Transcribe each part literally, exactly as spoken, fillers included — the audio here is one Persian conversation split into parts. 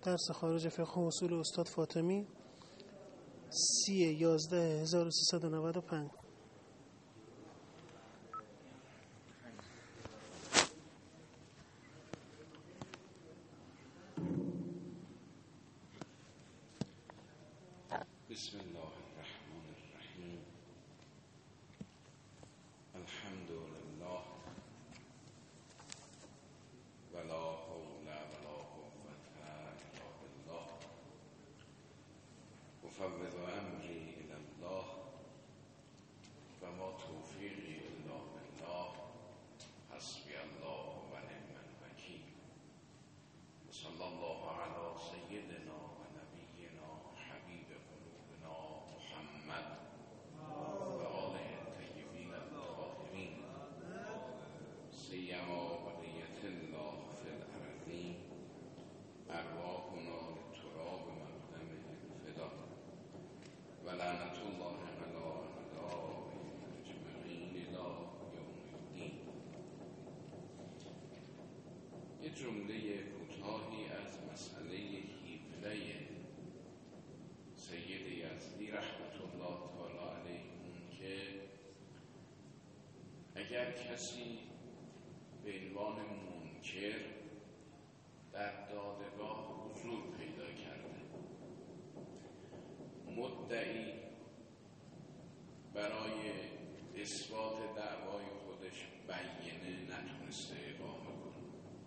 درس خارج فقه و اصول استاد فاطمی، سی یازده هزار و سیصد و نود و پنج. بسم الله الرحمن الرحیم. الحمد لله ولا حول ولا قوة الا بالله. افوض امری الی الله و ما توفیقی الا بالله. حسبی الله و نعم الوکیل. صلی الله علی سیدنا و نبینا حبیب قلوبنا محمد و آله الطیبین الطاهرین، سیما بقیة الله فی الارضین، ارواحنا لتراب مقدمهم فدا و لعنت الله علی اعدائهم اجمعین الی یوم الدین. یه جمله کوتاهی از مسئله هیبله سید یزدی رحمت الله تعالی علیه، اون که اگر کسی به عنوان منکر در دادگاه حضور پیدا کرده، مدعی برای اثبات دعوای خودش بیانیه نتونسته اقامه کنه،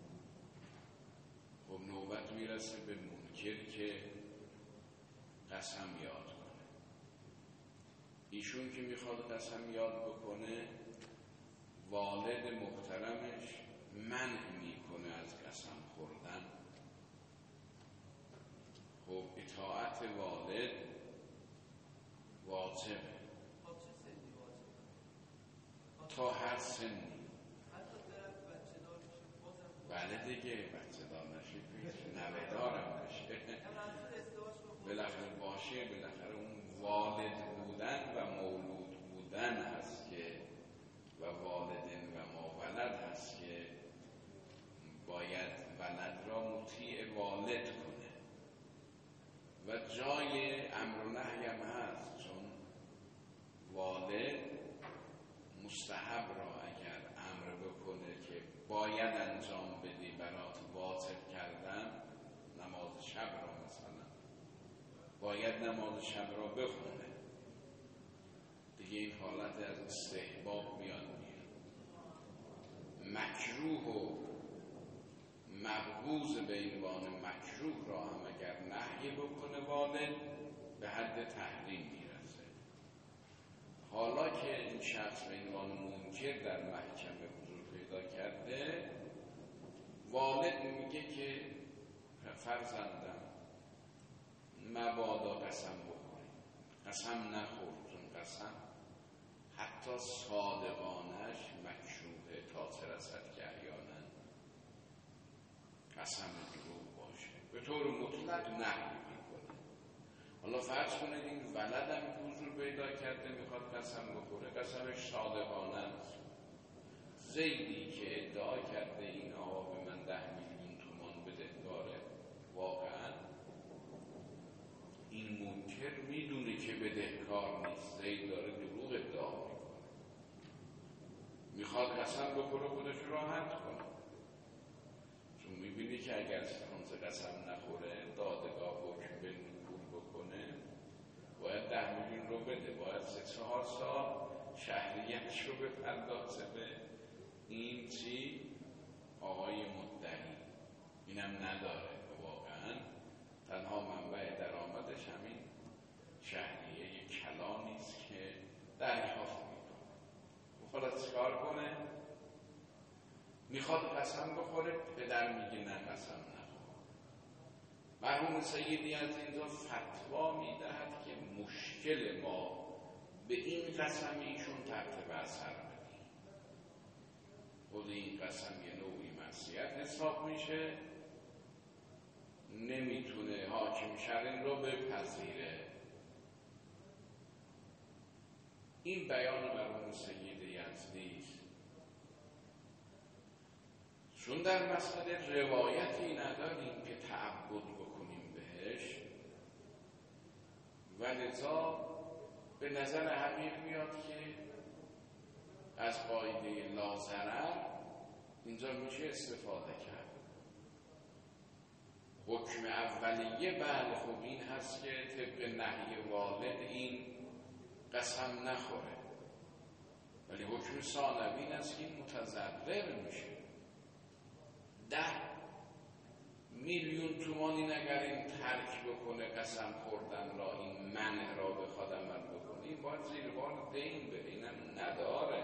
خب نوبت میرسه به منکر که قسم یاد کنه. ایشون که میخواد قسم یاد بکنه، والد محترمش منع میکنه از قسم خوردن. خب اطاعت والد واجبه تا هر سنی. بله دیگه، بچه دار نشه پیش نوه دارم بشه بالاخره باشه، بالاخره اون والد بودن و مولود بودن هست که و والدین و ما ولد هست که باید ولد را مطیع والد کنه و جای امر و نهی هم هست، چون والد مستحب را اگر امر بکنه که باید انجام بدی برات واجب کردن، نماز شب را مثلا باید نماز شب را بخونه، دیگه این حالت از استحباب میاد میاد. مکروه و مبغوض به عنوان مکروه را هم اگر نهی بکنه والد، به حد تحریم میرسه. حالا که این شخص به عنوان منکر در محکمه حضور پیدا کرده، والد میگه که فرزندم مبادا قسم بخوری، قسم نخور، چون قسم حتی صادقانش مکروهه تا چه رسد که احیانا قسم دروغ باشه، به طور مطلق نهی میکنه. حالا فرض کنید این ولدم که حضور پیدا کرده میخواد قسم بخوره، قسمش صادقانه است. زیدی که ادعا کرده این آقا به من ده میلیون تومان بدهکاره، واقعا این منکر میدونه که بدهکار نیست، زید داره دروغ ادعا میکنه، میخواد قسم بخوره خودش راحت کنه، چون میبینی که اگر سنز قسم نخوره دادگاه حکم به نکول بکنه، باید ده میلیون رو بده، باید سه چهار سال شهریتش رو بپردازه به این چی آقای مدعی. اینم نداره، واقعا تنها منبع درآمدش همین شهریه کلانی است که دریافت میکنه. میخواد چیکار کنه؟ میخواد قسم بخوره، پدر میگه نه قسم نخور. مرحوم سیدی از اینجا فتوا میدهد که مشکل ما به این قسم ایشون ترتیب اثر بدیم. خود این قسم یه نوعی معصیت حساب میشه، نمیتونه حاکم شرعی رو بپذیره. این بیان مرحوم سید یزدی است. چون در مسئله روایتی نداریم که تعبد بکنیم و لذا به نظر حقیق میاد که از قاعده لاضرر اینجا میشه استفاده کرد. حکم اولیه بله خب این هست که طبق نهی والد این قسم نخوره، ولی حکم ثانوی این است که این متضرر میشه. ده میلیون تومان این اگر این ترک بکنه قسم خوردن را، این منع را بخواد عمل بکنه، این باید زیر بار دین بره، اینم نداره.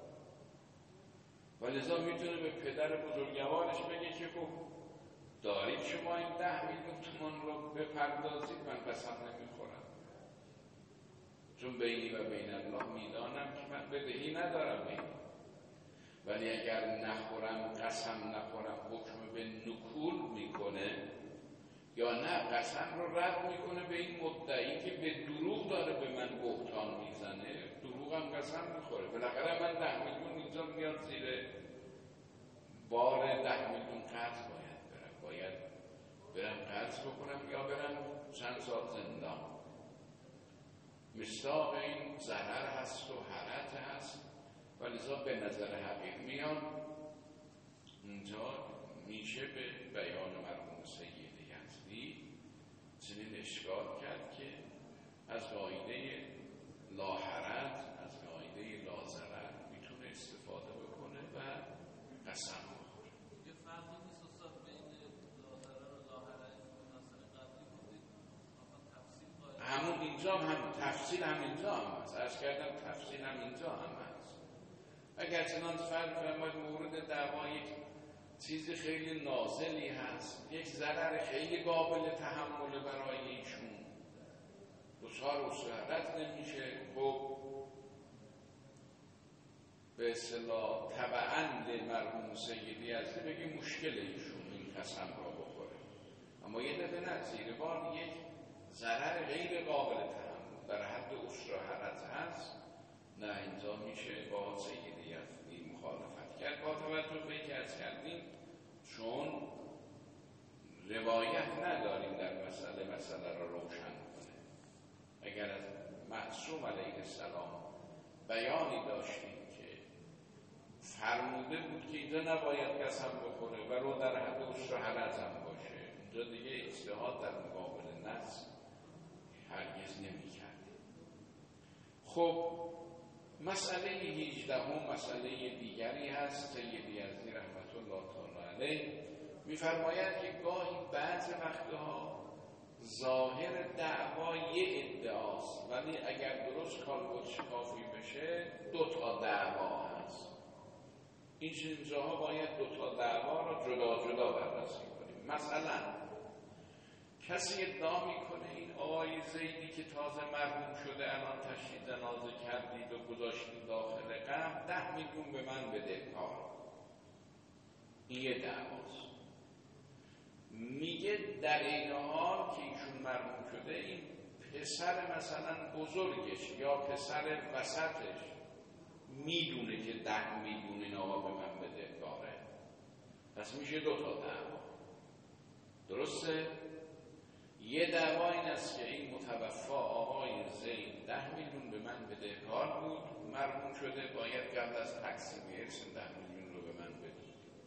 و لذا میتونه به پدر بزرگوارش بگه که خب دارید شما این ده میلیون تومان رو بپردازید، من قسم نمیخورم، چون بینی و بین الله میدانم که من بدهی ندارم بینی. ولی اگر نخورم، قسم نخورم، حکم به نکول میکنه، یا نه قسم رو رد میکنه به این مدعی که به دروغ داره به من بهتان میزنه، دروغ هم قسم میخوره. بالاخره من ده میلیون اینجا میاد زیر بار ده میلیون قرض باید برم، باید برم قرض بکنم یا برم چند سال زندان. مصداق این ضرر هست و حرت هست و لذا به نظر حقیق میان اینجا میشه به بیان مرحوم سید یزدی چنین اشکال کرد که از قاعده لاحرت، از قاعده لازرر میتونه استفاده بکنه و قسم بخوره. یه فرقی نیست استاد بین لازرر و لاحرت مثلا قبلی بودید تفصیل قائل همون اینجا هم تفصیل هم اینجا هم هست، عرض کردم تفصیل هم اینجا هم هست. اگر چنان فرق فرماید مورد دعوا یک چیز خیلی نازلی هست، یک ضرر خیلی قابل تحمل برای ایشون، دچار اسرت نمیشه، خب به اصطلاح تبعاً مرحوم سیدی یزدی بگی مشکل ایشون این قسم را بخوره. اما یه دفعه نه، زیر بار یک ضرر غیر قابل تحمل در حد اسرت هست، نه اینجا میشه با سید یزدی مخالفت کرد. با توجه به اینکه از کردیم چون روایت نداریم در مسئله مسئله را روشن کنه. اگر از معصوم علیه السلام بیانی داشتیم که فرموده بود که اینجا نباید قسم بخوره و رو در حد اسرت هم باشه، اینجا دیگه اجتهاد در مقابل نص هرگز نمی کردیم. خب مسئله هجدهم مسئله دیگری هست. سید یزدی رحمت الله تعالی علیه می‌فرماید که گاهی بعض وقتها ظاهر دعوا یه ادعاست، ولی اگر درست کالبد شکافی بشه دو تا دعوا هست. این چیزها باید دو تا دعوا را جدا جدا بررسی کنیم. مثلا کسی ادعا میکنه این آقای زیدی که تازه مرحوم شده الان تشییع جنازه کردید و گذاشتید داخل قبر، ده میلیون به من بده کار. این یه دعواست. میگه در این حال که ایشون مرحوم شده این پسر مثلا بزرگش یا پسر وسطش میدونه که ده میلیون این آقا به من بده کاره، پس میشه دو تا دعوا. درسته؟ یه دعوا این است که این متوفا آقای زید ده میلیون به من بدهکار بود، مرحوم شده، باید قبل از تقسیم ارث ده میلیون رو به من بده.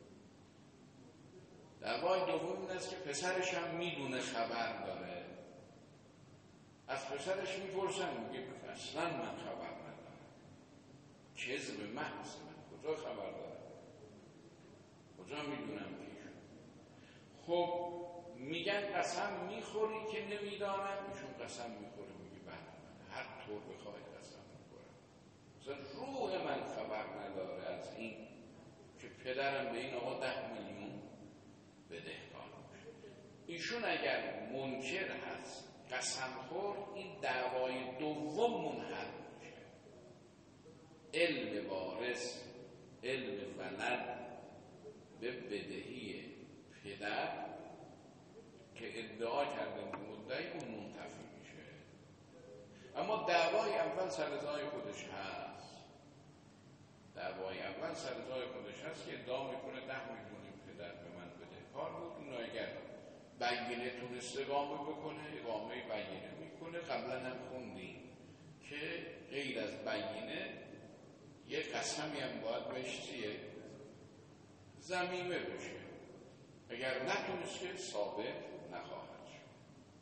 دعوای دوم این است که پسرش هم میدونه، خبر داره. از پسرش میپرسن، میگه اصلا من خبر ندارم، کذب محض، من کجا خبر دارم، کجا میدونم پیش. خب میگن قسم میخوری که نمیدانم؟ ایشون قسم میخوره، میگه بله هر طور بخواهید قسم میخورم. مثلا روح من خبر نداره از این که پدرم به این آقا ده میلیون بدهکار باشه. ایشون اگر منکر هست، قسم خور، این دعوای دوم منحل میشه. علم وارث، علم ولد به بدهی پدر که ادعا کرده مدعی اون منتفی میشه. اما دعوای اول سرزای خودش هست. دعوای اول سرزای خودش هست که ادعا میکنه ده میلیون پدر به من بده کار بود. اونو اگر بینه تونست اقامه بکنه، اقامه بینه میکنه. قبلا هم خوندیم که غیر از بینه یه قسمی هم باید بهش چیه؟ ضمیمه بشه. اگر نتونست که ثابت نخواهد شد.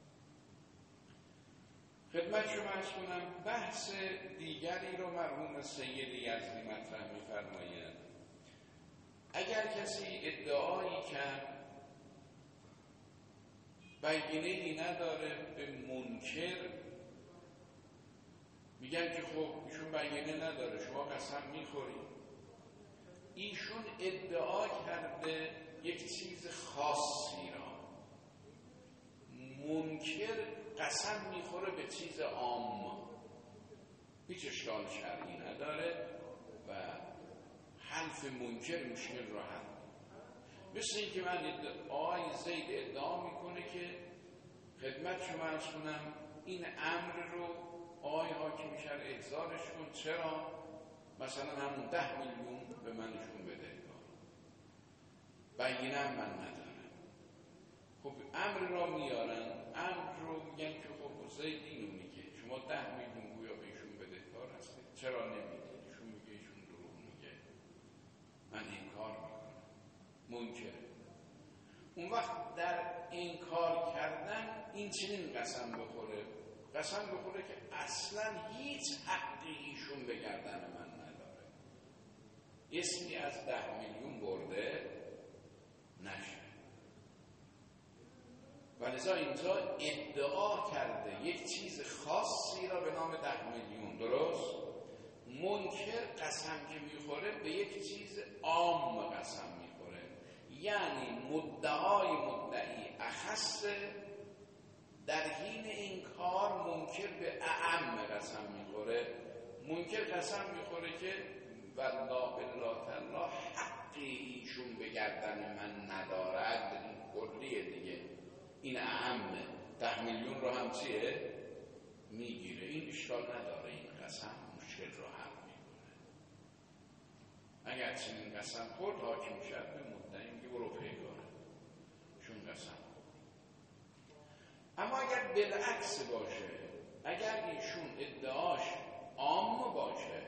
خدمت شما عرض کنم بحث دیگری رو مرحوم سید یزدی مطرح می‌فرمایند. اگر کسی ادعایی کرد بینه‌ای نداره به منکر، میگن که خب ایشون بینه نداره، شما قسم میخورید. ایشون ادعا کرده یک چیز خاصی را، منکر قسم میخوره به چیز عام، هیچ اشکال شرعی نداره و حلف منکر مشکل را حل. مثل این که من ادعای زید ادعا میکنه که خدمت شما عرض کنم این امر رو آقای حاکم شهر احضارش کن. چرا؟ مثلا همون ده میلیون به منشون بده، بینم من ندارم. خب امر را میارن، امر رو میگن که خب زید اینو میگه شما ده میلیون گویا به ایشون بدهکار هستید، چرا نمیدید؟ ایشون میگه ایشون دروغ میگه، من انکار میکنم، منکر. اون وقت در انکار کردن این چنین قسم بخوره، قسم بخوره که اصلا هیچ حقی ایشون به گردن من نداره، اسمی از ده میلیون برده نشه. و لذا اینجا ادعا کرده یک چیز خاصی را به نام ده میلیون، درست؟ منکر قسم که میخوره به یک چیز عام قسم میخوره، یعنی مدعای مدعی اخص، در حین انکار منکر به اعم قسم میخوره. منکر قسم میخوره که والله بالله تعالی حقی ایشون به گردن من ندارد، این کلیه دیگه، این اعمه، ده میلیون رو هم چیه؟ میگیره، این اشکال نداره، این قسم مشکل رو حل میکنه. اگر چنین قسم خورد حاکم شد به مدعی میگه برو پیگاره چون قسم. اما اگر بالعکس باشه، اگر ایشون ادعاش عام باشه،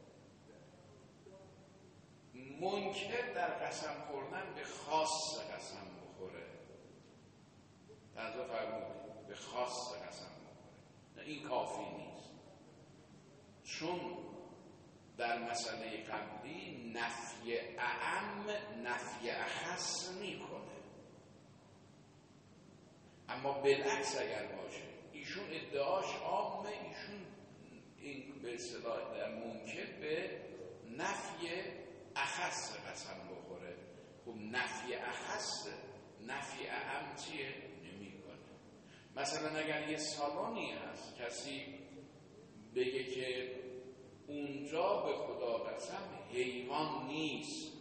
منکر در قسم خوردن به خاص قسم بخوره، تعریف فرمودید به خاص قسم بخوره، نه این کافی نیست، چون در مسئله قبلی نفی اعم نفی اخص میکنه. اما بالعکس اگر باشه، ایشون ادعاش عامه، ایشون این به اصطلاح در منکر به نفی اخص قسم بخوره. خب نفی اخص نفی اعم چیه؟ نمیکنه. مثلا اگر یه سالونی هست کسی بگه که اونجا به خدا قسم حیوان نیست،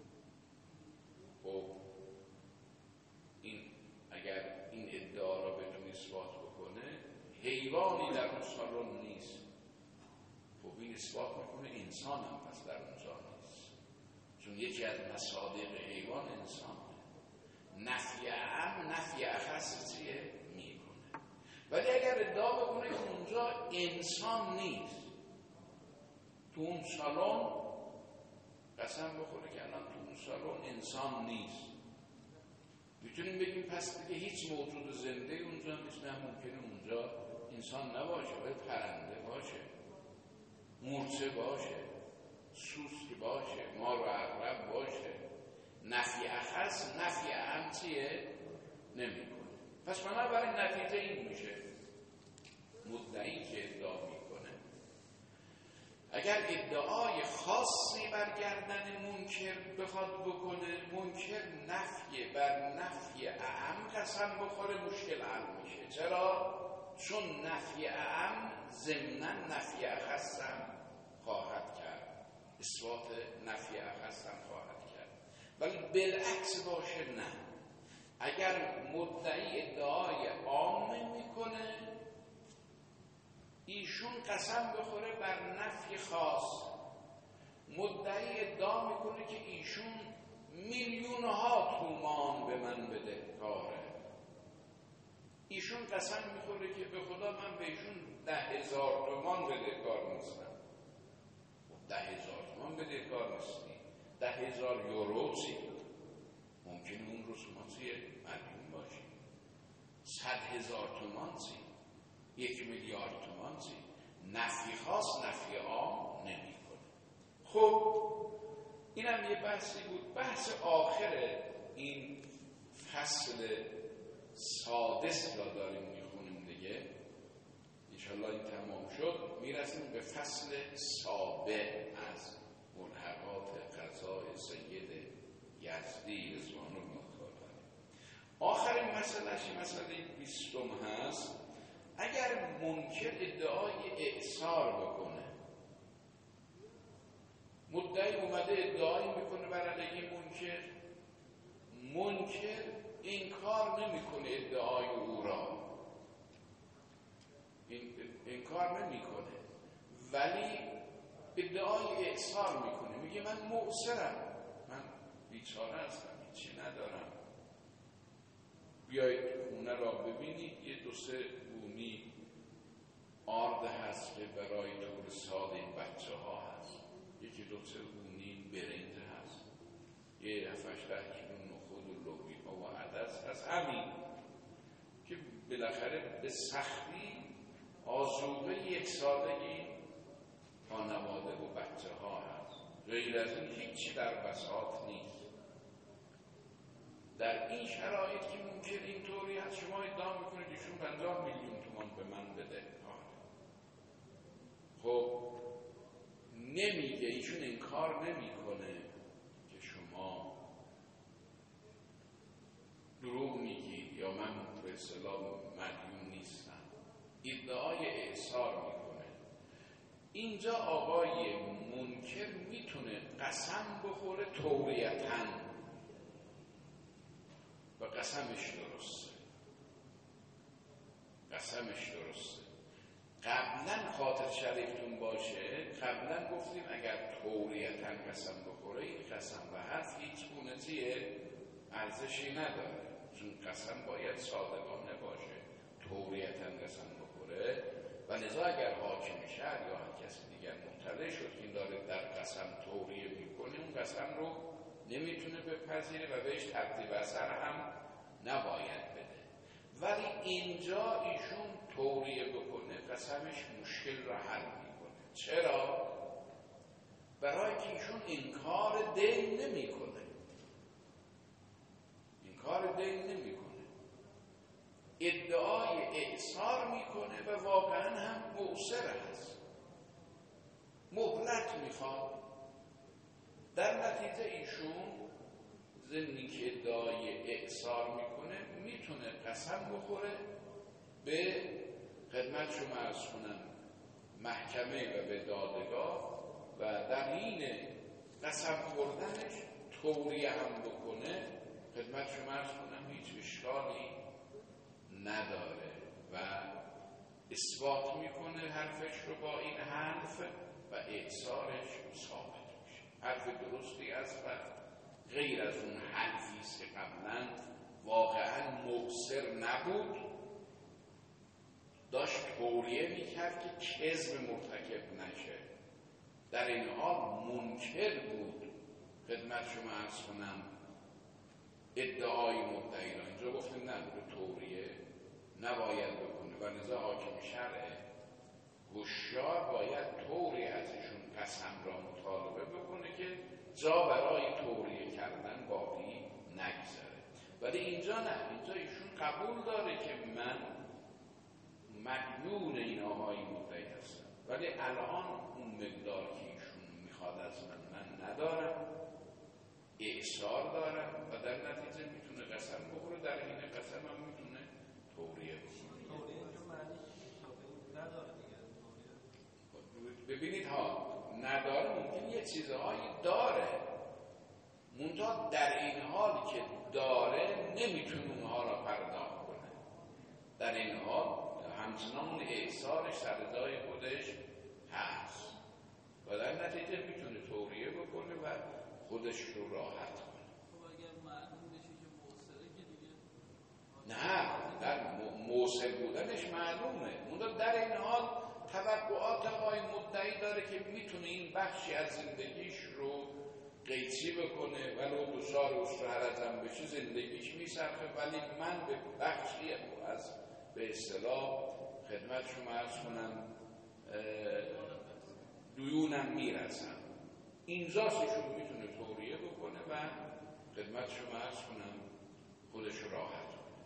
خب این اگر این ادعا را بدون اثبات بکنه حیوانی در اون سالن نیست، خب این اثبات میکنه انسان هم پس در اونجا نیست، چون یکی از مصادیق حیوان انسانه. نفی اعم نفی اخص چیه؟ میکنه. ولی اگر ادعا بکنه که اونجا انسان نیست، تو اون سالن قسم بخوره که الان تو اون سالن انسان نیست، میتونیم بگیم پس دیگه هیچ موجود زنده اونجا نیست. نه، ممکنه اونجا انسان نباشه، باید پرنده باشه، مورچه باشه، سوسک باشه، مار و عقرب باشه. نفی اخص نفی اعم چیه؟ نمیکنه. پس بنابراین نتیجه این میشه، مدعی که ادعا میکنه اگر ادعای خاصی بر گردن منکر بخواد بکنه، منکر نفی بر نفی اعم قسم بخوره، مشکل حل میشه. چرا؟ چون نفی اعم ضمناً نفی اخص هم خواهد کرد، اثبات نفی اخص هم خواهد کرد. ولی بالعکس باشه نه، اگر مدعی ادعای عام میکنه، ایشون قسم بخوره بر نفی خاص. مدعی ادعا میکنه که ایشون میلیون ها تومان به من بدهکاره، ایشون قسم میخوره که به خدا من به ایشون ده هزار تومان بدهکار نیستم. ده هزار تومان بدهکار نیستی، ده هزار یورو چی؟ ممکنه اون رسوماتی مدیون باشی. صد هزار تومان چی؟ یک میلیارد تومان چی؟ نفی خاص نفی عام نمی کنه. خب اینم یه بحثی بود. بحث آخر این فصل سادس را داریم میخونیم دیگه، انشالله این تمام شد میرسیم به فصل سابع از ملحقات قضای سید یزدی رضوان الله تعالی. آخرین مسئلهش مسئله بیستم هست. اگر منکر ادعای اعصار بکنه، مدعی اومده ادعایی میکنه بر علیه منکر، منکر انکار نمیکنه ادعای او را، انکار نمیکنه ولی ادعای اعصار میکنه، میگه من معصرم، من بیچاره هستم، هیچی ندارم، بیایید خونه را ببینید یه دو سه بونی آرد هست که برای طور سال این بچه ها هست، یکی دو سه بونی برنج هست، یه هفتش ده کیلو نخود و لوبیا و عدس هست، همین که بالاخره به سختی آذوقه یک سالگی خانواده و بچه ها هست، غیر از این هیچی در بساط نیست. در این شرایط که ممکن اینطوری هست شما ادعا میکنید ایشون پنجاه میلیون تومان به من بده، خب نمیگه، ایشون انکار نمیکنه که شما دروغ میگید یا من به اصطلاح مدیون نیستم، ادعای اعصار میکنه. اینجا آقای منکر میتونه قسم بخوره توریتاً و قسمش درسته، قسمش درسته. قبلا خاطر شریفتون باشه، قبلا گفتیم اگر توریتاً قسم بخوره این قسم و حرف هیچ گونه ارزشی نداره، چون قسم باید صادقانه باشه. توریتاً قسم بخوره و لذا اگر حاکم شهر یا هر کسی دیگر مطلع شد این داره در قسم توریه میکنه، اون قسم رو نمیتونه بپذیره و بهش تبدیل اثر هم نباید بده. ولی اینجا ایشون توریه بکنه قسمش مشکل را حل میکنه. چرا؟ برای که ایشون انکار دین نمیکنه، انکار دین نمیکنه، ادعای اعصار میکنه و واقعا هم معصر هست، مهلت میخواد. در نتیجه ایشون ضمنی که ادعای اعصار میکنه میتونه قسم بخوره به خدمت شما عرض کنم محکمه و به دادگاه و در این قسم خوردنش توریه هم بکنه، خدمت شما عرض کنم هیچ اشکالی نداره و اثبات میکنه حرفش رو با این حرف و اعصارش ثابت میشه. حرف درستی است و غیر از اون حرفی است که قبلا واقعا مبصر نبود، داشت توریه میکرد که کذب مرتکب نشه، در این حال منکر بود. خدمت شما عرض کنم ادعای مدعی را اینجا گفتیم نبود، توریه نباید بکنه و لذا حاکم شرع هوشیار باید طوری از ایشون قسم را مطالبه بکنه که جا برای توریه کردن باقی نگذاره. ولی اینجا نه، اینجا ایشون قبول داره که من مدیون این آقای مدعی هستم، ولی الان اون مقدار که ایشون میخواد از من من ندارم، اعصار دارم و در نتیجه میتونه قسم بخوره، در این قسم هم میتونه توریه بکنه. توریه جو معنی نداره دیگه. ببینید ها، نداره ممکن یه چیزهایی داره، منتها در این حالی که داره نمیتونه اونها را پرداخت کنه، در این حال همچنان اعصارش سر جای خودش هست و در نتیجه میتونه توریه بکنه و خودش رو راحت کنه. خب اگر معلوم بشه که موثره که دیگه نه، در که میتونه این بخشی از زندگیش رو قیچی بکنه، ولو دو سال استراحتم بشه زندگیش میصرفه، ولی من به بخشی از به اصطلاح خدمت شما عرض کنم دیونم میرسم. اینجاستشون میتونه توریه بکنه و خدمت شما عرض کنم خودش راحت کنه.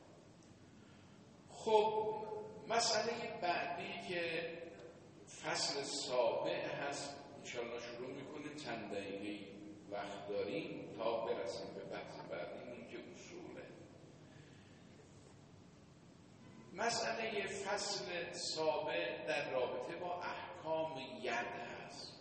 خب مسئله بعدی که فصل سابع هست، انشاءالله شروع میکنیم، چند دقیقه وقت داریم تا برسیم به بحث بعدی، این که اصوله. مسئله فصل سابع در رابطه با احکام ید هست.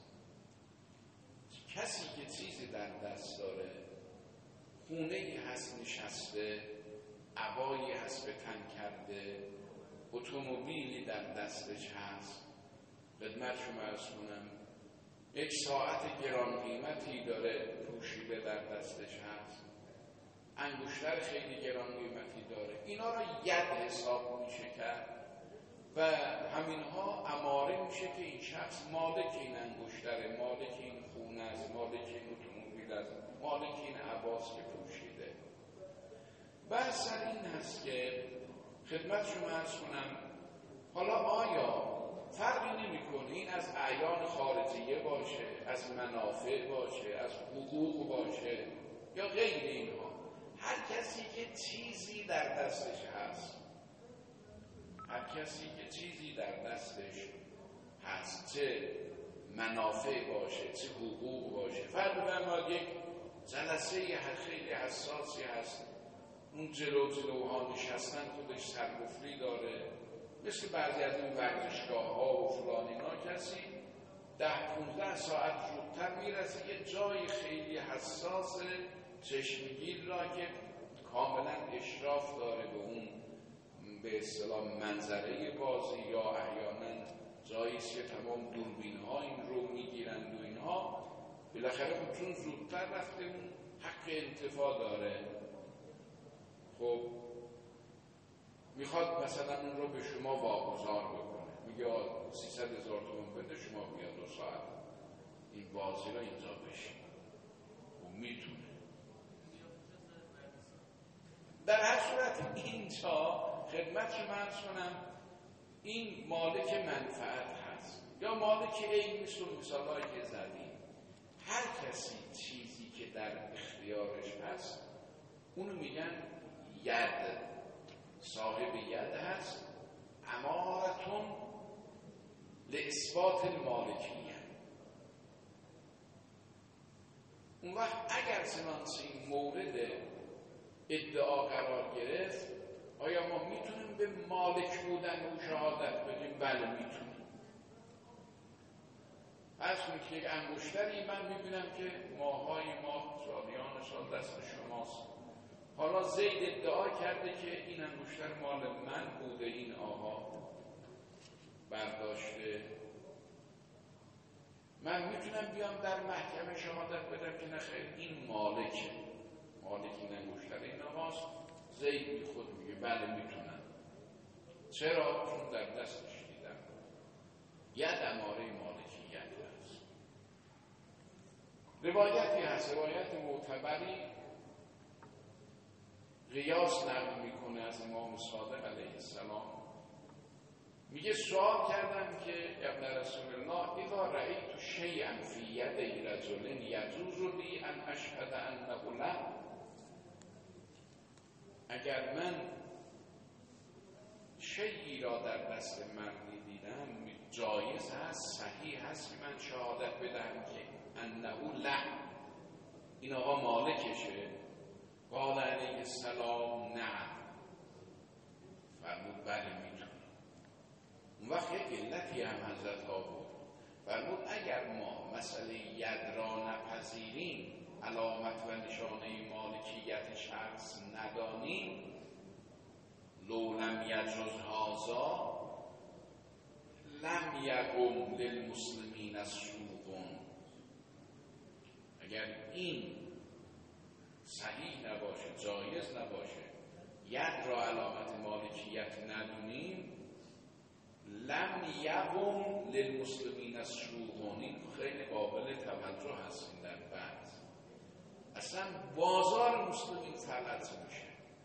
کسی که چیزی در دست داره، خونه‌ای هست نشسته، عبایی هست به تن کرده، اتومبیلی در دستش هست، خدمت شما عرض کنم یک ساعت گران قیمتی داره پوشیده در دستش هست، انگشتر خیلی گران قیمتی داره، اینا رو ید حساب میشه کرد و همینها اماره میشه که این شخص مالک این انگشتره، مالک این خونه است، مالک این اتومبیل است، مالک این عباس که پوشیده. بحث سر این هست که خدمت شما عرض کنم حالا آیا فرقی نمی‌کنه این از اعیان خارجیه باشه، از منافع باشه، از حقوق باشه یا غیر اینها، هر کسی که چیزی در دستش هست، هر کسی که چیزی در دستش هست، چه منافع باشه چه حقوق باشه، فرض بفرمایید یک جلسه خیلی حساسی هست، اون جلو جلوها نشستن خودش سرگفلی داره، مثل بعضی از این ورزشگاه ها و فلان اینا، کسی ده پونزده ساعت زودتر میرسه یه جای خیلی حساس چشمگیر را که کاملا اشراف داره به اون به اصطلاح منظره بازی، یا احیانا جاییست که تمام دوربین ها این رو میگیرند و اینها، بالاخره اون چون زودتر رفته اون حق انتفاع داره. خب میخواد مثلا اون رو به شما واگذار بکنه، میگه سیصد هزار تومان بده شما بیا دو ساعت این بازی رو اینجا بشین، و میتونه. در هر صورت اینجا خدمت شما عرض کنم این مالک منفعت هست یا مالک این، مثل مثالهایی که زدیم، هر کسی چیزی که در اختیارش هست اونو میگن ید، صاحب ید هست، امارتون لاثبات المالکیه. اون وقت اگر چنانچه این مورد ادعا قرار گرفت، آیا ما میتونیم به مالک بودن او شهادت بدیم؟ بله میتونیم. از کنید که یک انگشتری من میبینم که ماهای ما سالیان سال دست شماست، حالا زید ادعا کرده که این انگشتر مال من بوده، این آقا برداشته، من میتونم بیام در محکمه شهادت بدم که نخیر این مالکه، مالک این انگشتر این آقاست. زید بی خود میگه بله میتونم. چرا؟ چون در دستش دیدم. ید اماره مالکیت هست. روایتی هست، روایت معتبری قیاس نقل میکنه از امام صادق علیه السلام، میگه سوال کردم که ابن رسول الله اذا رأیت شیئا فی یدی رجل یجوز لی ان اشهد انه له، اگر من شیئی را در دست مردی دیدم جایز هست، صحیح هست که من شهادت بدهم که انه له، این آقا مالکشه؟ قال علیه السلام نه، فرمود بله میتونم. اون وقت یک علتی هم حضرت ها بود، فرمود اگر ما مسئله ید را نپذیریم، علامت و نشانه مالکیت شخص ندانیم، لو لم یجوز هذا لم یقم للمسلمین السوقون، اگر این صحیح نباشه، جایز نباشه، ید را علامت مالکیت ندونیم، لم یقم للمسلمین السوق، این خیلی قابل توجه هستین در بحث. اصلا بازار مسلمین فلج میشه،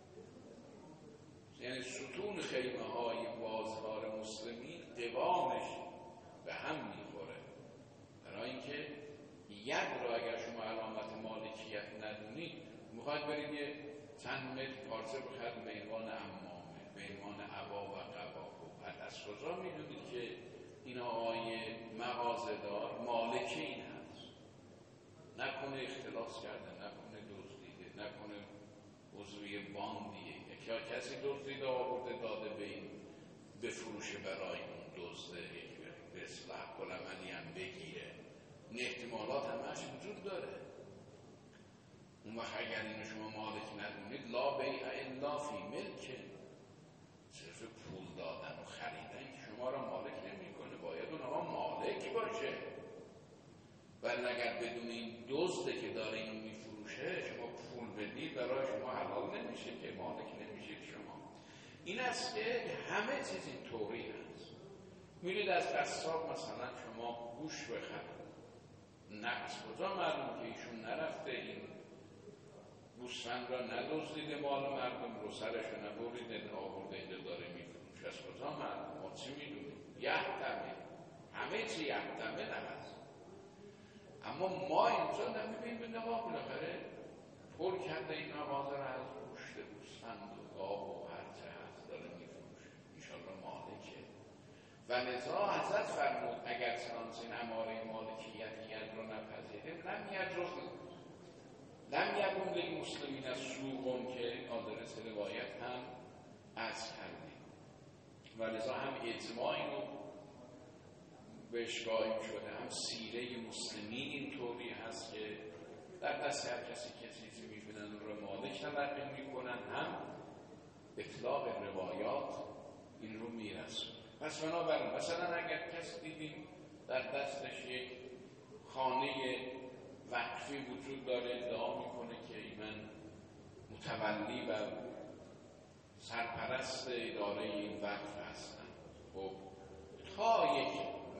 یعنی ستون خیمه های بازار مسلمین قوامش به هم میخوره. برای اینکه ید را اگر شما علامت مالکیت ندونید، میخواید برید یه چند متر پارچه بخرید به عنوان عمامه، به عنوان عبا و قبا، بعد از کجا میدونید که این آقای مغازه‌دار مالک این هست؟ نکنه اختلاس کرده، نکنه دزدیده، نکنه عضوی باندیه، یا کسی دزدیده آورده داده به این بفروشه برای اون دزده، به اصلاح کلمنی هم بگیره. این احتمالات همش وجود داره. اون وقت اگر اینو شما مالک ندونید، لا بیع الا فی ملک، صرف پول دادن و خریدن که شما را مالک نمیکنه، باید اون آقا مالک باشه. ولی اگر بدون این دزده که داره اینو میفروشه شما پول بدید، برای شما حلال نمیشه که، مالک نمیشید شما. این است که همه چیز این طوری هست. میرید از قصاب مثلا شما گوش بخرید، نه از کجا معلوم که ایشون نرفته این گوسفند را ندزدیده، مال مردم رو سرش رو نبریده آورده اینجا داره میفروشه، از کجا معلوم؟ ما چی میدونیم؟ یحتمل، همه چی یحتمل هست. اما ما اینجا نمیبینیم به نقاب بالاخره پر کرده این مغازه را از گوشت گوسفند و گاو و هرچه هست داره میفروشه، انشالله مالکه. و لذا حضرت فرمود اگر چنانچه اماره مالکیت ید رو نپذیره، لم یجوز لم یقم للمسلمین السوق، که آدرس روایت هم عرض کردیم. و لذا هم اجماع اینو بهش قائم شده، هم سیره مسلمین اینطوری هست که در دست هر کسی که چیزی میبینن اون رو مالک تلقی میکنن، هم اطلاق روایات این رو میرسون. پس بنابراین مثلا اگر کسی دیدیم در دستش یک خانه وقفی وجود داره، ادعا میکنه که من متولی و سرپرست اداره این وقف هستم، خب تا یک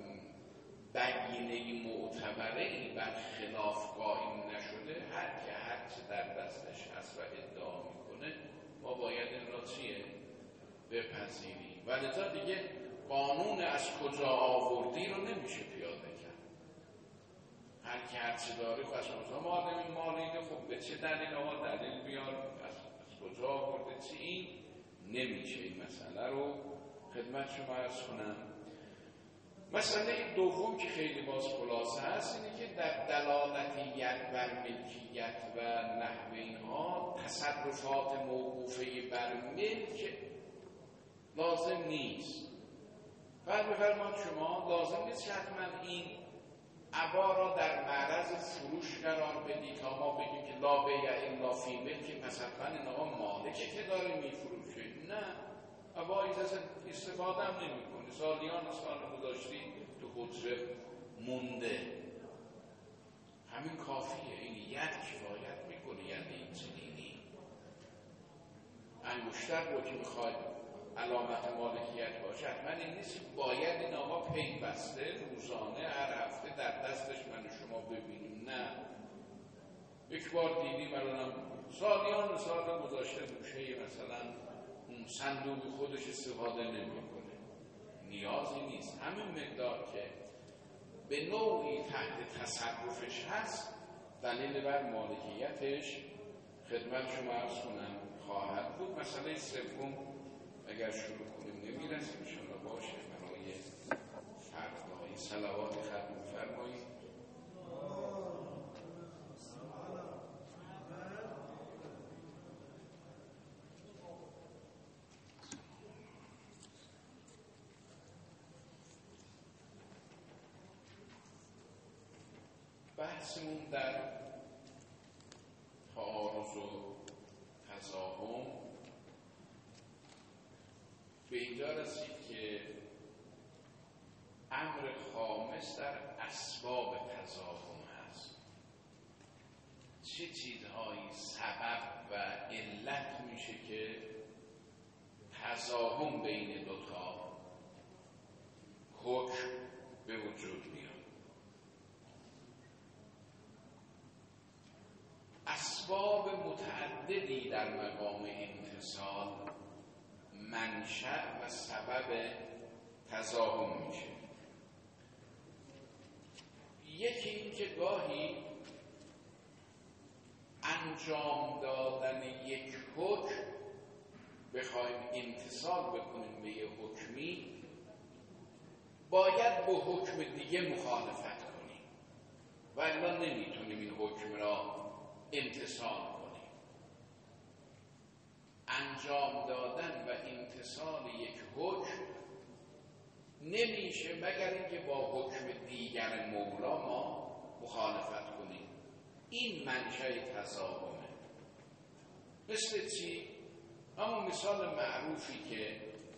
بگینه معتبره بر خلاف قائم نشده، هر که هر چه در دستش هست و ادعا میکنه، ما باید این را چیه؟ بپذیریم. و لذا دیگه قانون از کجا آوردی رو نمیشه پیاده کرد. هر که هر چه داره خب از کجا مال مالیده، خب به چه دلیل آقا دلیل بیار، از, از کجا آورده چی؟ این نمیشه. این مسئله رو خدمت شما عرض کنم. مسئله دوم که خیلی باز خلاصه هست اینه که در دلالت ید بر ملکیت و نحو اینها تصرفات موقوفه بر ملک لازم نیست. بعد بفرماد شما لازم نیست حتما این عبا را در معرض فروش قرار بدید تا ما بگیم که لا بیع الا فی ملک، پس حتما این آقا مالکه که داره میفروشه. نه، عبایی اصلا استفاده هم نمی کنه، سالیان سال گذاشتی تو حجره مونده، همین کافیه. این ید کفایت میکنه. یعنی این چنینی انگشتر رو که میخواد علامت مالکیت باشه، حتما این نیست باید این آقا پیوسته روزانه هر هفته در دستش من و شما ببینیم. نه، یک بار دیدیم الانم سالیان سال گذاشته گوشه مثلا اون صندوق خودش استفاده نمیکنه، نیازی نیست. همین مقدار که به نوعی تحت تصرفش هست دلیل بر مالکیتش خدمت شما عرض کنم خواهد بود. مسئله سوم اگر شروع کنیم نمیرسیم، انشاءالله باشه برای فرقهای صلوات ختم فرمایید. بحثمون در تعارض و تضاهم به اینجا رسید که امر خامس در اسباب تضاهم هست. چه چیزهایی سبب و علت میشه که تضاهم بین دوتا حکم به وجود میاد. اسباب متعددی در مقام امتصال منشأ و سبب تزاحم میشه. یکی این که گاهی انجام دادن یک حکم بخوایم امتصال بکنیم به یک حکمی، باید با حکم دیگه مخالفت کنیم و الا نمیتونیم این حکم را امتصال کنیم. انجام دادن و امتصال یک حکم نمیشه مگر اینکه با حکم دیگر مولا ما مخالفت کنیم. این منشأ تزاحمه. مثل چی؟ همون مثال معروفی که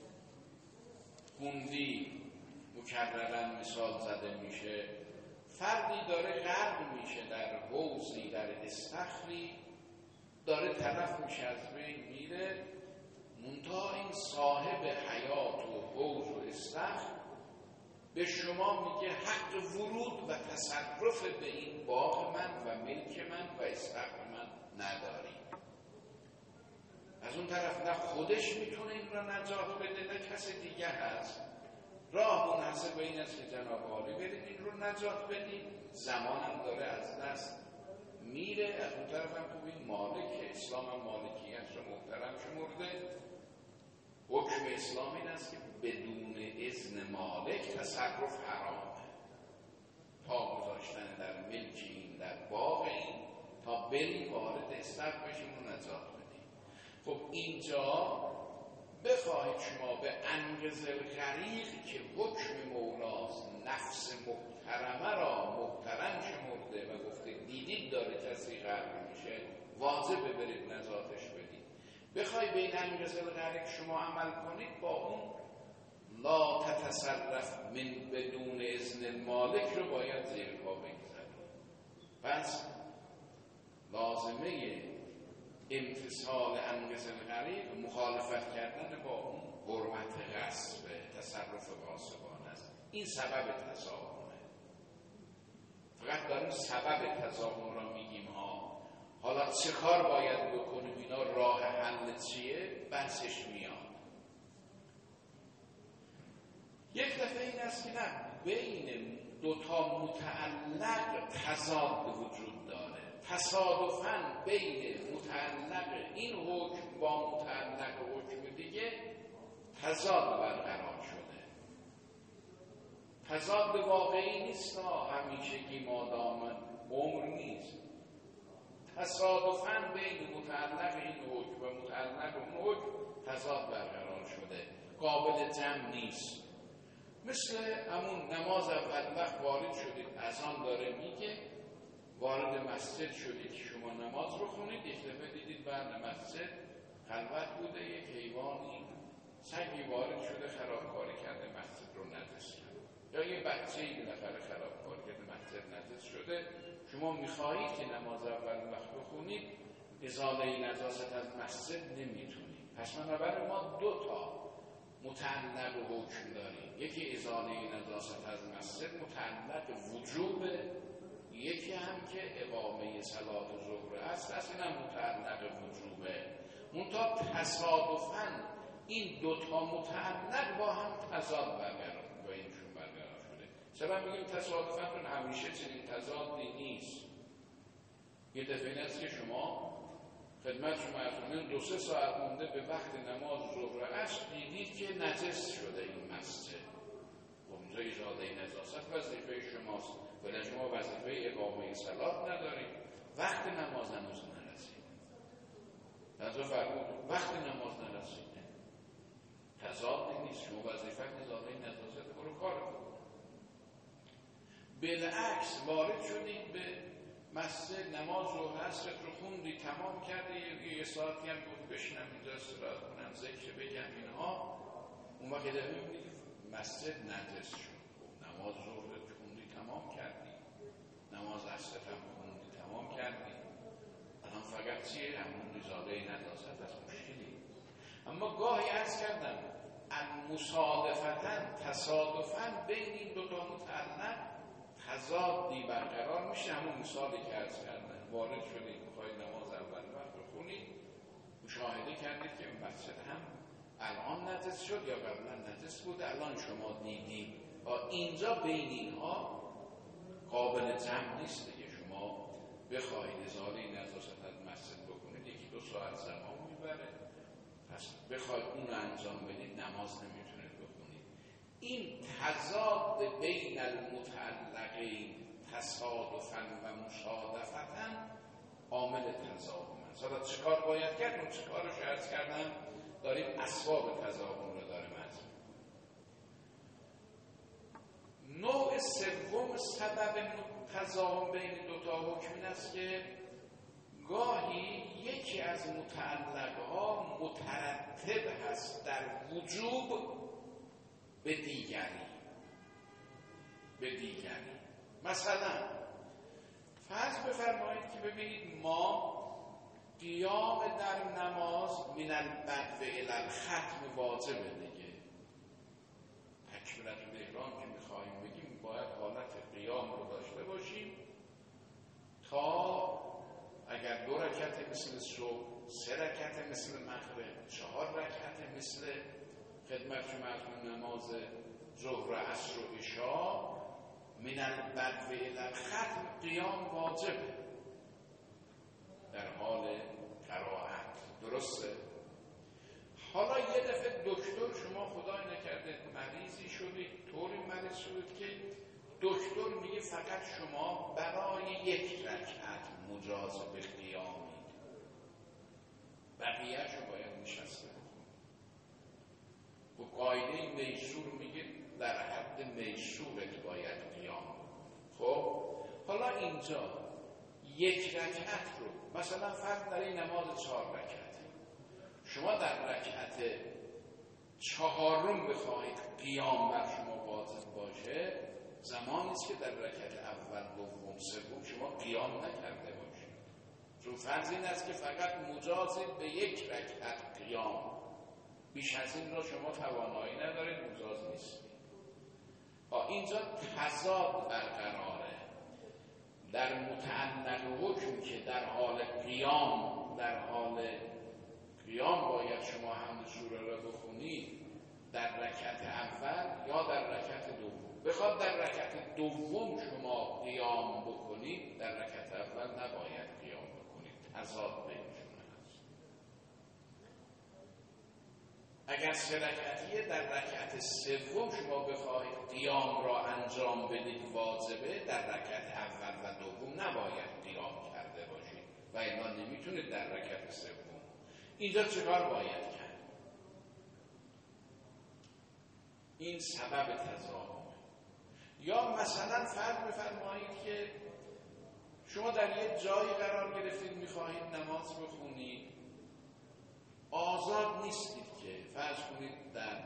خوندی مکررن مثال زده میشه، فردی داره غرق میشه در حوضی، در استخری، داره طرف میشه، از بین میره، منتها این صاحب حیات و حوض و استخر به شما میگه حق ورود و تصرف به این باغ من و ملک من و استخر من نداری. از اون طرف نه خودش میتونه این را نجات بده نه کسی دیگه هست. راه منحصر به این است که جناب عالی برید این رو نجات بدید، زمانم داره از دست میره. از اون طرف هم تو این مالک، اسلام هم مالکیت رو محترم شمرده. حکم اسلام این است که بدون اذن مالک تصرف حرامه، تا گذاشتن در ملک این، در باغ این، تا بری وارد استخر بشیم و نجات بدیم. خب اینجا بخواهید شما به انقذ الغریق که حکم مولاست، نفس محترمه را محترم شمرده و گفته دیدید داره کسی غرق میشه، واجبه برید نجاتش بدید، بخواهید به این انقذ الغریق شما عمل کنید، با اون لا تتصرف من بدون اذن المالک رو باید زیر پا بگذارید. پس لازمه امتصال انقذ الغریق مخالفت کردن با اون حرمت غصب، تصرف غاصبانه است. این سبب تزاحمه. فقط داریم سبب تزاحم را میگیم ها. حالا چه کار باید بکنیم، اینا راه حل چیه، بحثش میاد. یک دفعه این است که نه، بین دوتا متعلق تضاد وجود داره. تصادفاً بین متعلق این حکم با متعلق حکم دیگه تضاد برقرار شده. تضاد واقعی نیست، همیشگی مادام عمر نیست. تصادفاً بین متعلق این حکم و متعلق اون حکم تضاد برقرار شده، قابل جمع نیست. مثل همون نماز اول وقت وارد شدید، اذان داره میگه، وارد مسجد شدید که شما نماز رو خونید، یک دفعه دیدید بر مسجد خلوت بوده، یک حیوانی سگی وارد شده خرابکاری کرده، مسجد رو نجس کرده، یا یه بچه‌ای بالاخره خرابکاری کرده، مسجد نجس شده. شما میخواهید که نماز اول وقت بخونید، ازاله نجاست از مسجد نمیتونید. پس بنابراین ما دو تا متعلق و حکم داریم. یکی ازاله نجاست از مسجد متعلق وجوبه، یکی هم که اقامه صلات ظهر است، اصلا متعلق وجوبه. منتها تصادفاً این دوتا متعلق با هم تضاد برقرار با اینشون برقرار شده. سبب میگیم تصادفاً، چون همیشه چنین تضادی نیست. یه دفعه این است که شما خدمت شما ارزمون دو سه ساعت مونده به وقت نماز ظهر عصر دیدید که نجس شده این مسجد. اونجا ازاله نجاست وظیفه شماست، ولی شما وظیفه اقامه صلات ندارید، وقت نماز هنوز نرسید. نظر فرمود وقت نماز نرسید، تضاد نیست، شما وظیفه ازاله نجاست برو کار کن. بالعکس وارد شدید به مسجد، نماز ظهر عصر رو خوندی، تمام کردی، یه ساعتی هم بود بشینم اینجا استراحت کنم، ذکر بگم اینها، اون وقت دفعه میبینید مسجد نجس شد. نماز ظهر خوندی تمام کردی، نماز عصر هم خوندی تمام کردی، الان فقط چیه؟ همون ازاله نجاست از مشکلی. اما گاهی عرض کردم مصادفتا تصادفا بین این دوتا متعلق تضادی برقرار میشه. همون مثالی که عرض کردن، وارد شدید میخواید نماز اول وقت بخونید، مشاهده کردید که مسجد هم الان نجس شد یا قبلا نجس بوده، الان شما دیدید و اینجا بین اینها قابل جمع نیست دیگه. شما بخواهید ازاله نجاست از مسجد بکنید یکی دو ساعت زمان میبره، پس بخواید اون رو انجام بدید نماز نمیتونید بکنید. این تضاد بین المتعلقین تصادفاً و مصادفتاً عامل تضاد است. حالا چیکار باید کرد؟ اون چیکار رو عرض کردم، داریم اسباب تضاد رو داریم از نوع سوم سبب تضاد بین دو تا حکم این است که گاهی یکی از متعلقها مترتب هست در وجوب به دیگری به دیگری مثلا فرض بفرمایید که ببینید ما قیام در نماز من البدو الی الختم واجبه دیگه. تکبیرت الاحرام که میخواهیم بگیم باید حالت قیام رو داشته باشیم تا اگر دو رکعت مثل صبح، سه رکعت مثل مغرب، چهار رکعت مثل خدمت شما از نماز ظهر، عصر و عشا من البدو الی الختم قیام واجبه در حال قرائت. درسته؟ حالا یه دفعه دکتر، شما خدای نکرده مریضی شدید، طوری مریض شدید که دکتر میگه فقط شما برای یک رکعت مجاز به قیامید، بقیه‌اش رو باید نشسته بکنید. و قاعده میسور میگه در حد میسورت باید قیام بکنید. خب حالا اینجا یک رکعت رو مثلا فرض در این نماز چهار رکعتی، شما در رکعت چهارم بخواهید قیام بر شما واجب باشه، زمانی است که در رکعت اول، دوم، سوم شما قیام نکرده باشید. چون فرض این است که فقط مجازید به یک رکعت قیام، بیش از این را شما توانایی ندارید، مجاز نیستید. اینجا تضاد برقراره در متعلق حکم که در حال قیام در حال قیام باید شما حمد سوره را بخونید در رکعت اول یا در رکعت دوم. بخواد در رکعت دوم شما قیام بکنید، در رکعت اول نباید قیام بکنید. تضاد بینشون هست. اگر سه رکعتیه، در رکعت سوم شما بخواهید قیام را انجام بدید واجبه، در رکعت اول و دوم نباید قیام کرده باشید و الا نمیتونید در رکعت سوم. اینجا چکار باید کرد؟ این سبب تضاد. یا مثلا فرض بفرمایید که شما در یک جایی قرار گرفتید میخواهید نماز بخونید، آزاد نیستید که فرض کنید در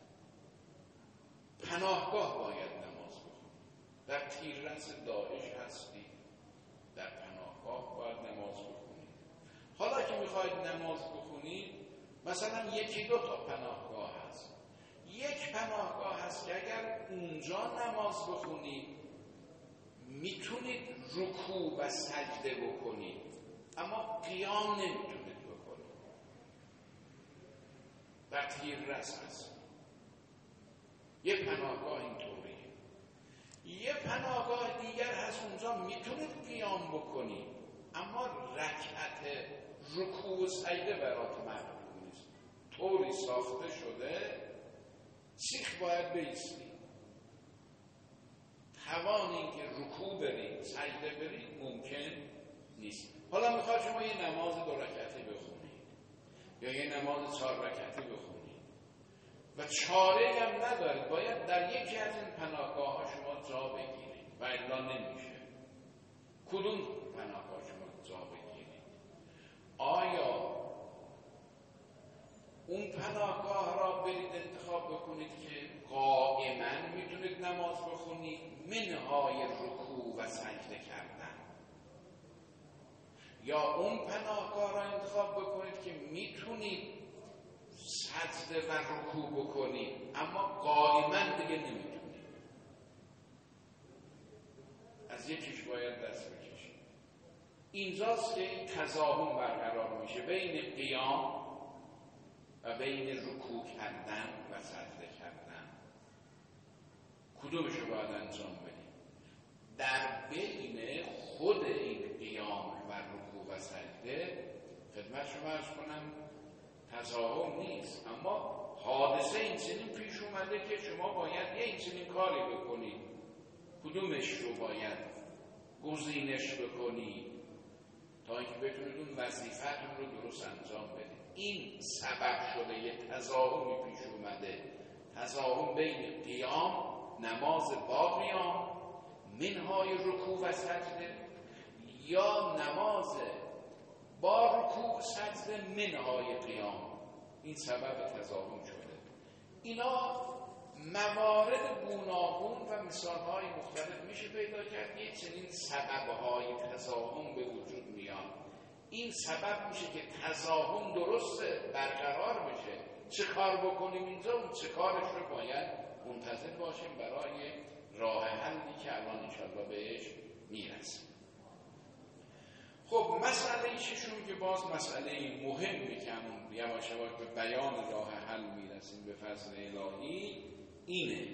پناهگاه باید نماز بخونید، در تیررس داعش هستید، در پناهگاه باید نماز بخونید. حالا که میخواید نماز بخونید، مثلا یکی دو تا پناهگاه هست. یک پناهگاه هست که اگر اونجا نماز بخونید میتونید رکوع و سجده بکنید، اما قیام نمیتونید بکنید. در تیررس هست. یه پناهگاه اینطوریه. یه پناهگاه دیگر هست اونجا میتونید قیام بکنید، اما رکعت رکوع و سجده برات مقبول نیست. طوری ساخته شده سیخ باید بایستی. توان این که رکوع برید سجده برید ممکن نیست. حالا میخواد شما یه نماز دو رکعتی بخونید یا یه نماز چهار رکعتی بخونید و چاره هم ندارید، باید در یکی از این پناهگاه ها شما جا بگیرید و الا نمیشه. کدوم پناهگاه شما جا بگیرید؟ آیا اون پناهگاه را برید انتخاب بکنید که قائما میتونید نماز بخونید منهای رکوع و سجده کردن، یا اون پناهگاه را انتخاب بکنید که میتونید سجده سجده و رکوع بکنی اما قائما دیگه نمیتونی. از یکیش باید دست بکشی. اینجاست که این تضاهم برقرار میشه بین قیام و بین رکوع کردن و سجده کردن. کدومش رو باید انجام بدیم؟ در بین خود این قیام و رکوع و سجده خدمت شما عرض کنم تضاهم نیست، اما حادثه این چنین پیش اومده که شما باید یه این چنین کاری بکنید. کدومش رو باید گزینش بکنید تا اینکه بتونید اون وظیفتون رو درست انجام بدید. این سبب شده یه تضاهمی پیش اومده، تضاهم بین قیام، نماز با قیام، منهای رکوع و سجده، یا نماز با رکوع سجده منهای قیام. این سبب تضاهم شده. اینا موارد گوناگون و مثالهای مختلف میشه پیدا کرد. یک چنین سببهای تضاهم به وجود میاد. این سبب میشه که تضاهم درسته برقرار بشه. چه کار بکنیم اینجا، اون چه کارش رو باید منتظر باشیم برای راه حلی که الان انشاءالله بهش میرسیم. خب مسئله ششم که باز مسئله مهمی که همون یواش یواش به بیان راه حل میرسیم به فضل الهی، اینه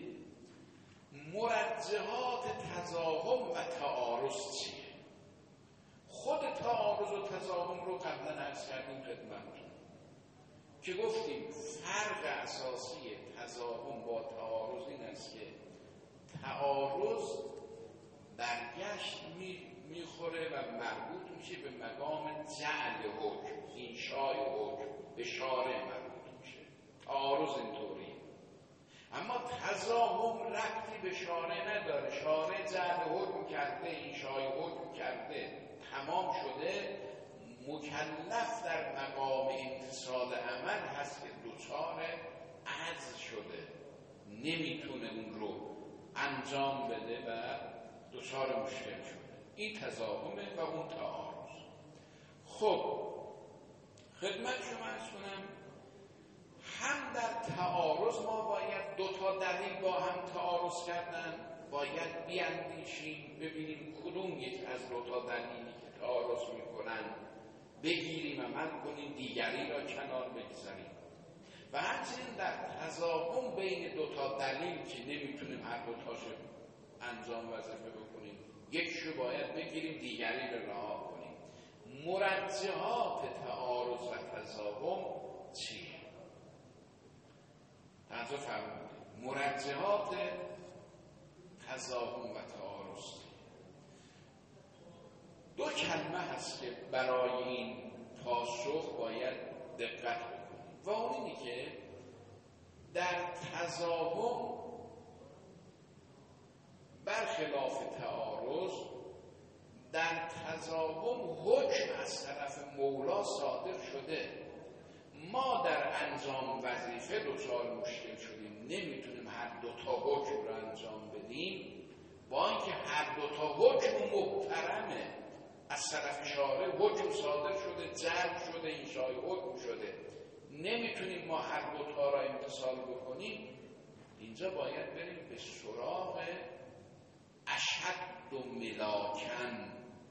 مرجحات تضاهم و تعارض چیه؟ خود تعارض و تضاهم رو قبلا عرض کردیم خدمتتون که گفتیم فرق اساسی تضاهم با تعارض این است که تعارض برگشت می میخوره و مربوط میشه به مقام جعل حکم، انشای حکم، به شارع مربوط میشه. تعارض اینطوری. اما تضاهم ربطی به شارع نداره. شارع جعل حکم کرده، انشای حکم کرده، تمام شده، مکلف در مقام امتثال عمل هست که دچار عجز شده، نمیتونه اون رو انجام بده و دچار مشکل شده. این تضاهمه و اون تعارض. خب خدمت شما عرض کنم هم در تعارض ما باید دو تا دلیل با هم تعارض کردن، باید بیاندیشیم ببینیم کدوم یک از دو تا دلیلی که تعارض میکنن بگیریم عمل کنیم، دیگری را کنار بگذاریم. و همچنین در تضاهم بین دو تا دلیل که نمیتونیم هر دو تاشو انجام وظیفه بکنیم، یکشو باید بگیریم دیگری رو رها کنیم. مرجحات تعارض و تضاهم چیه؟ توجه فرمودید. مرجحات تضاهم و تعارض دو کلمه هست که برای این پاسخ باید دقت بکنیم و اون اینی که در تضاهم برخلاف تعارض، در تضاهم حکم از طرف مولا صادر شده، ما در انجام وظیفه دچار مشکل شدیم، نمیتونیم هر دو تا حکم رو انجام بدیم، با اینکه هر دو تا حکم محترمه، از طرف شارع حکم صادر شده، جلب شده، انشای حکم شده، نمیتونیم ما هر دو تا را امتثال بکنیم. اینجا باید بریم به سراغ اشد و ملاکن،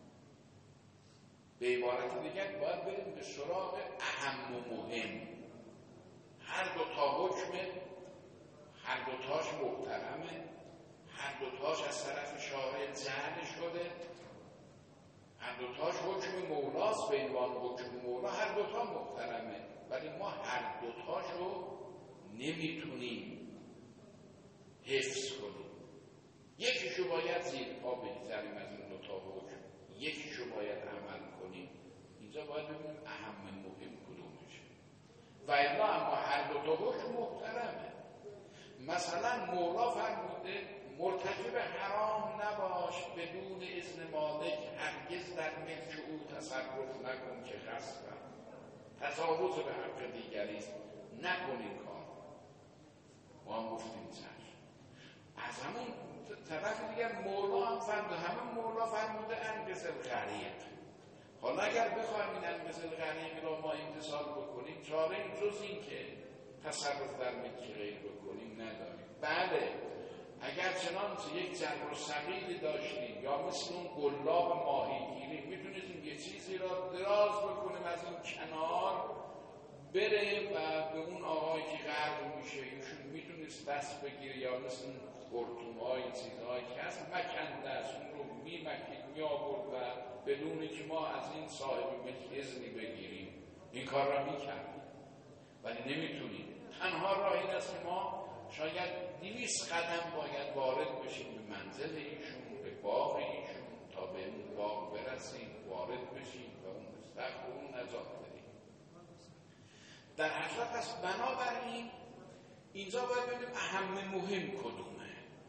به عبارت دیگر باید بریم به سراغ اهم و مهم. هر دو تا حکمه، هر دو تاش محترمه، هر دو تاش از طرف شارع جعل شده، هر دو تاش حکم مولاست، به عنوان حکم مولا هر دو تا محترمه، ولی ما هر دو تاشو نمیتونیم حفظ کنیم. یکیشو باید زیر پا بگذاریم از این دو تا حکم، یکیشو باید عمل کنیم. اینجا باید ببینیم اهم مهم کدومشه. و الا اما هر دو تا حکم محترمه. مثلا مولا فرموده مرتکب حرام نباش، بدون اذن مالک هرگز در ملک او تصرف نکن که غصب تجاوز به حق دیگری است، نکن این کار. ما هم گفتیم چشم. از همون طرف دیگر مولا هم فرموده، همه مولا فرموده انقذ الغریق. حالا اگر بخوایم این انقذ الغریق را ما امتثال بکنیم، چاره این جز این که تصرف در ملک غیر بکنیم نداریم. بله اگر چنانچه یک جبر و ثقیلی داشتیم یا مثل اون قلاب ماهیگیری میتونستیم یه چیزی را دراز بکنیم از این کنار بره و به اون آقایی که غرق میشه ایشون میتونست دست بگیره، یا مثل اون خرطوم‌های چیزهایی که هست مکنده است اون رو میمکید میآورد و بدون که ما از این صاحب ملک اذنی بگیریم این کار را میکردیم، ولی نمیتونیم. تنها راه این است که ما شاید دویست قدم باید وارد بشیم به منزل ایشون، به باغ ایشون، تا به اون باغ برسیم، وارد بشیم و اون مستقر اون نجات بدیم. در حقیقت است بنابراین اینجا باید ببینیم اهم مهم کدومه.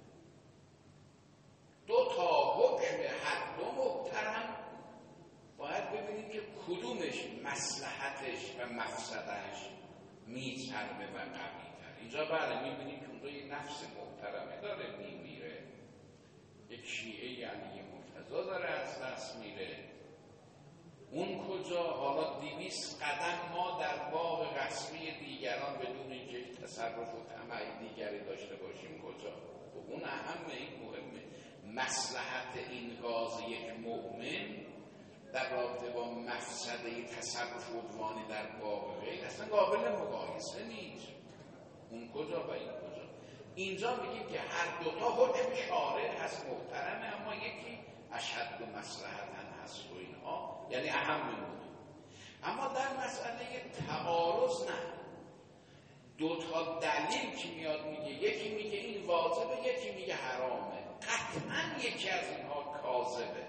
دو تا حکم هر دو محترم باید ببینیم که کدومش مصلحتش و مفسدش میچربه و قوی تر. اینجا بله میبینیم که اونجا یه نفس محترمه داره میمیره، یک شیعه علی مرتضی داره از دست میره. اون کجا؟ حالا دویست قدم ما در باغ قصری دیگران بدون اینکه تصرف و طمع دیگری داشته باشیم کجا؟ و اون اهم، این مهمه. مصلحت این غاز یک مؤمن در رابطه با مفسده تصرف عدوانی در باغ غیر اصلا قابل مقایسه نیست. اون کجا و این کجا؟ اینجا میگیم که هر دوتا حکم شارع هست محترمه، اما یکی اشد و مصلحتن هست و اینها، یعنی اهم مهم. اما در مسئله تعارض نه، دوتا دلیل که میاد میگه، یکی میگه این واجبه یکی میگه حرامه، قطعا یکی از اینها کاذبه،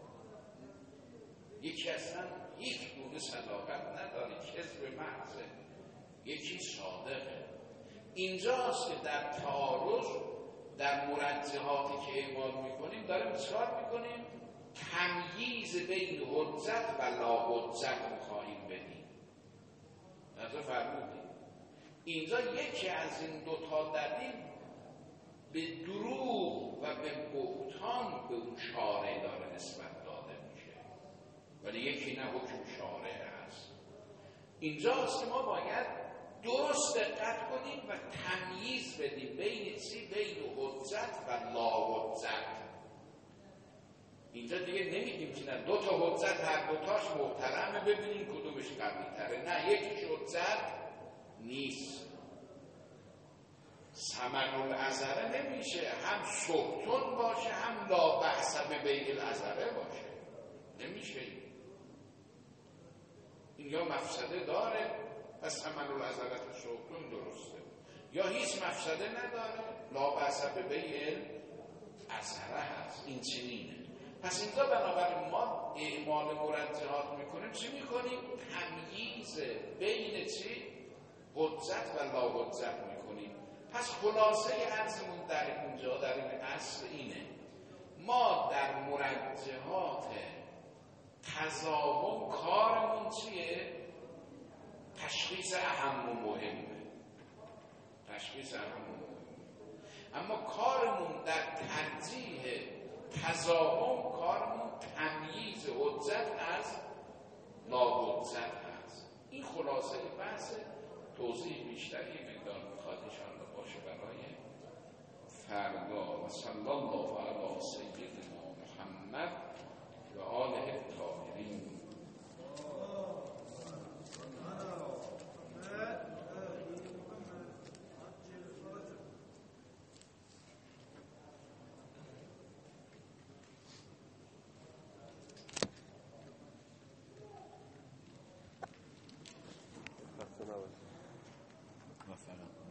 یکی اصلا یک گونه صداقت نداره، کذب محضه، یکی صادقه. اینجاست که در تعارض در مرجحاتی که اعمال میکنیم داریم چیکار میکنیم؟ تمییز بین حجت و لا حجت میخواهیم بدیم. نظر فرمودیم اینجا یکی از این دوتا دلیل به دروغ و به بهتان به اون شارع داره نسبت داده میشه، ولی یکی نه حکم شارع هست. اینجاست که ما باید درست دقت کنیم و تمییز بدیم بین چی؟ بین حجت و لا حجت. اینجا دیگه نمیگیم که نه دو تا حجت هر دوتاش محترمه ببینیم کدومش قوی تره، نه یکیش حجت نیست. ثمن العذره نمیشه هم سبتون باشه هم لا بحث به بیع العذره باشه، نمیشه. این یا مفسده داره پس ثمن العذره سبتون درسته، یا هیچ مفسده نداره لا بحث به بیع العذره هست. این چنینه. پس اینجا بنابراین ما اعمال مرجحات میکنیم، چی میکنیم؟ تمییز بین چی؟ حجت و لا حجت میکنیم. پس خلاصه عرضمون در اینجا در این اصل اینه، ما در مرجحات تضامن کارمون چیه؟ تشخیص اهم و مهمه، تشخیص اهم و مهمه. اما کارمون در ترجیح تضامن کارمون تمییز حجت از لا حجت هست. این خلاصه بحث، توضیح بیشتری مقدار میخواد انشاءالله باشه برای فردا. و صلی الله علی سیدنا محمد و آله الطاهرین. مثلا